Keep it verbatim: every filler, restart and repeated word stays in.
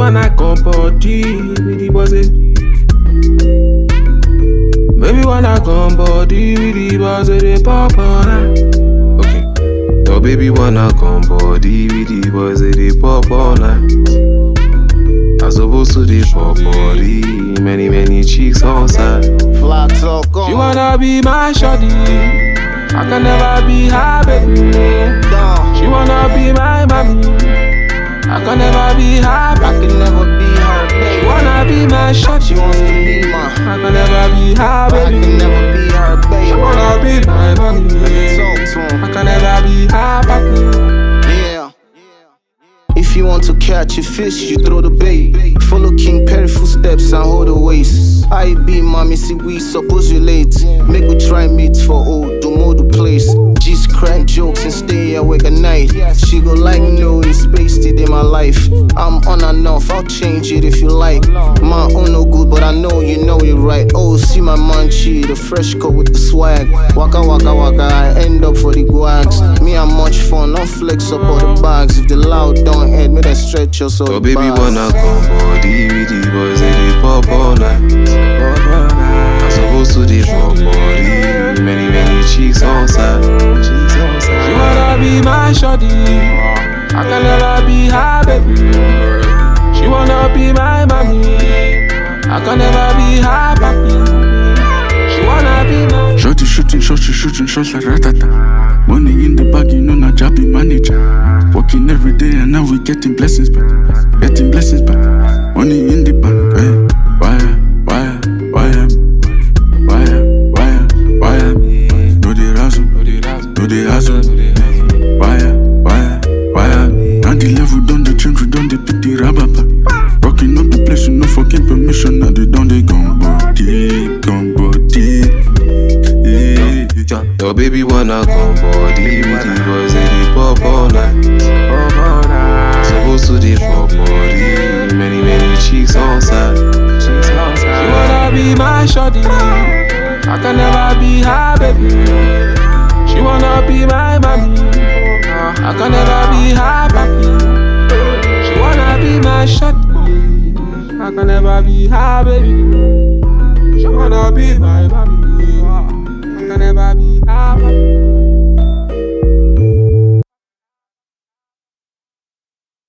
wanna come body with the bossy. Baby wanna come body with the bossy, they pop on her. Okay. Your baby wanna come body with the bossy, they pop on her. As opposed to the pop body, many many cheeks on side. Fly talk on. She wanna be my shawty, I can never be her baby. Down. She wanna be my mommy, I can never be her I baby. can never be her baby. She wanna be my shawty, She wants to be my. I can never be her I baby. can never be her baby. She wanna be my mommy, Talk to him. I can never be her baby. Yeah. If you want to catch a fish, you throw the bait. Follow King Perry footsteps and hold the waist. I be mommy, see we suppose relate. Make we try meet for old, do more the place. Just crack jokes and stay awake at night. She go like no in space till in my life. I'm on and off, I'll change it if you like. My own no good, but I know you know it right. Oh, see my munchie, the fresh coat with the swag. Waka waka waka, I end up for the guags. Me I'm much fun, don't flex up all the bags. If the loud don't end, me then stretch yourself. Your baby wanna come body with the boys, they pop all night. I'm supposed to the pop body, many many cheeks on side. She wanna be my shawty, I can never be her baby. She wanna be my mommy, I can never be her papi. She wanna be my Shorty shooting shots, she shooting shots like ratata. Money in the bag, you know, not jobby manager. Working every day and now we getting blessings back. Getting blessings back. Money in the bank, eh? Wire, wire, wire, wire, wire, wire. No they razzle, no they hassle. Wire, wire, wire. Now the level done the change, we done the pick the rababa. Rocking up the place, you no fucking permission. Now they done the gun body, gun body. Your baby wanna come body with the boys, they pop all night. Supposed to the pop body, many many cheeks on side. She wanna be my shawty, I can never be her baby. She wanna be my mommy, I can never be her papi. She wanna be my shawty, I can never be her baby. She wanna be my mommy, I can never be her papi.